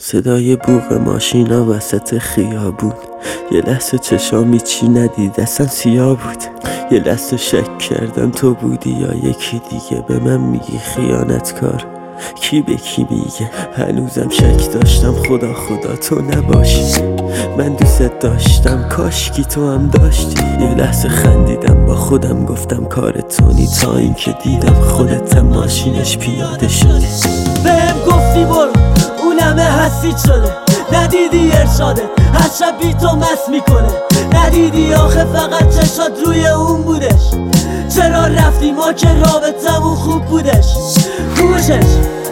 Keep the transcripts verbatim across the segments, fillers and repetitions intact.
صدای بوق ماشینا وسط خیابون، یه لحظه چشامی چی ندید اصلا سیاه بود. یه لحظه شک کردم تو بودی یا یکی دیگه. به من میگی خیانتکار، کی به کی میگه؟ هنوزم شک داشتم خدا خدا تو نباشی. من دوست داشتم کاشکی تو هم داشتی. یه لحظه خندیدم با خودم گفتم کار تونی، تا اینکه دیدم خودت ماشینش پیاده شدی. بهم گفتی برو اونمه حسید شده، ندیدی ارشاده هر شب بی تو مست میکنه. ندیدی آخه فقط چشات روی اون بودش. چرا رفتی ما که رابطمون خوب بودش؟ خوشش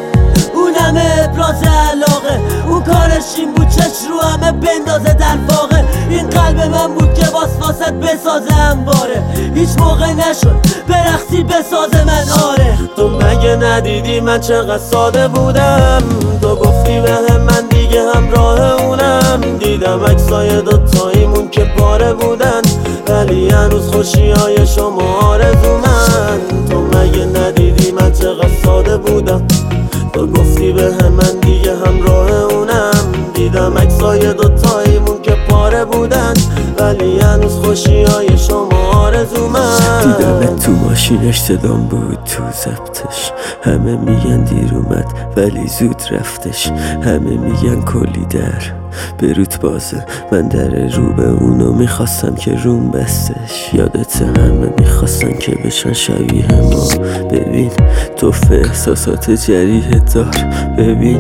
اونمه ابراز علاقه، اون کارش این بود چش رو همه بندازه در واقع. این قلب من بود که واسواست بسازه انباره، هیچ موقع نشد برقصی بسازه من آره. تو مگه ندیدی من چقدر ساده بودم؟ تو گفتی به من دیگه همراه اونم. دیدم عکسای دوتاییمون که پاره بودن، ولی هنوز خوشی های شما آرزومن. تو مگه ندیدی من چقدر ساده بودم؟ تو گفتی به من دیگه همراه اونم. دیدم عکسای دوتاییمون که پاره بودن، ولی هنوز خوشی های شما آرزومن. دیدم تو ماشینش صدام بود تو ضبطش. همه میگن دیر اومد ولی زود رفتش. همه میگن کلی در به روت بازه، من در رو به اونو میخواستم که روم بستش. یادت همه میخواستن که بشن شبیه ما. ببین تو احساسات جریح دار، ببین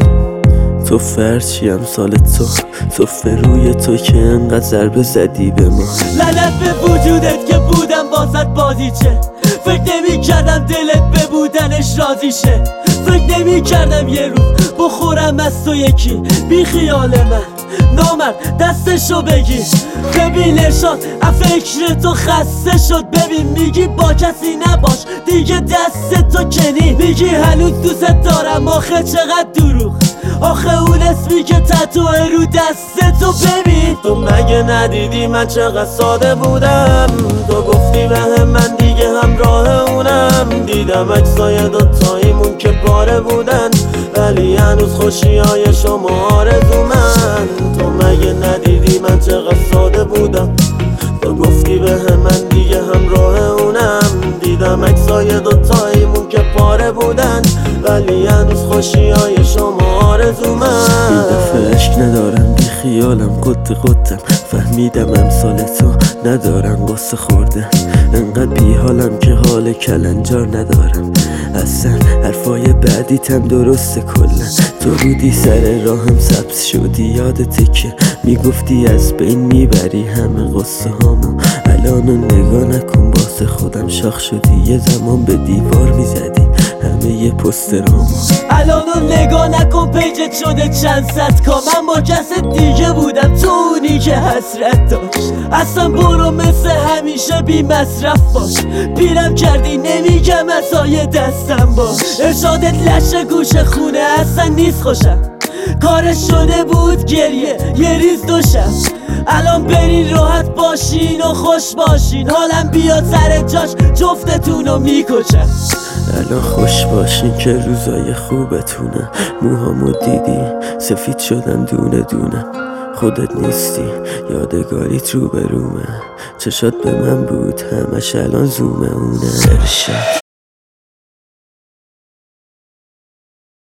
تو فرچی امثال تو، تو روی تو که انقدر ضربه زدی به ما. لعنت به وجودت که بودم بازت بازی چه. فکر نمی کردم دلت به بودنش راضی شه. فکر نمی کردم یه روز بخورم از تو یکی بی خیال من. نامرد دستشو بگیر ببین ارشاد فکر تو خسته شد. ببین میگی با کسی نباش دیگه دست تو کنی. میگی هنوز دوست دارم آخه چقدر دروغ. آخه اون اسمی که تتوه رو دست تو ببین. تو مگه ندیدی من چقدر ساده بودم؟ تو گفتی به من دیگه همراه اونم. دیدم عکسای دوتاییمون که پاره بودن، ولی هنوز خوشی های شما آرزومن. تو مگه ندیدی من چقدر ساده بودم؟ تو گفتی به من دیگه همراه اونم. دیدم عکسای دوتاییمون که پاره بودن، ولی هنوز خوشی های شما آرزومن. این دفعه عشق ندارم بی خیالم قد قدم. فهمیدم امثال تو ندارم قصه خوردن. انقدر بی حالم که حال کلنجار ندارم. اصلا حرفای بعدیتم درسته کلن. تو بودی سر راهم سبز شدی. یادته که میگفتی از بین میبری همه قصه هامو. الانو نگاه نکن باسه خودم شاخ شدی. یه زمان به دیوار میزدی همه یه پسترامو. الانو نگاه نکن پیجت شده چند صد کا. من با کس دیگه بودم تو اونی که حسرت داشت. اصلا برو مثل همیشه بی مصرف باش. پیرم کردی نمیگم ازای دستم باش. ارشادت لشه گوش خونه اصلا نیست خوشم. کارش شده بود گریه یه ریز دوشم. الان برین راحت باشین و خوش باشین. حالم بیاد سر جاش جفتتونو میکشم. الان خوش باشین که روزای خوبتونه. موهامو دیدی سفید شدن دونه دونه. خودت نیستی یادگاریت رو برومه. چشات به من بود همش الان زومه اونه. ارشاد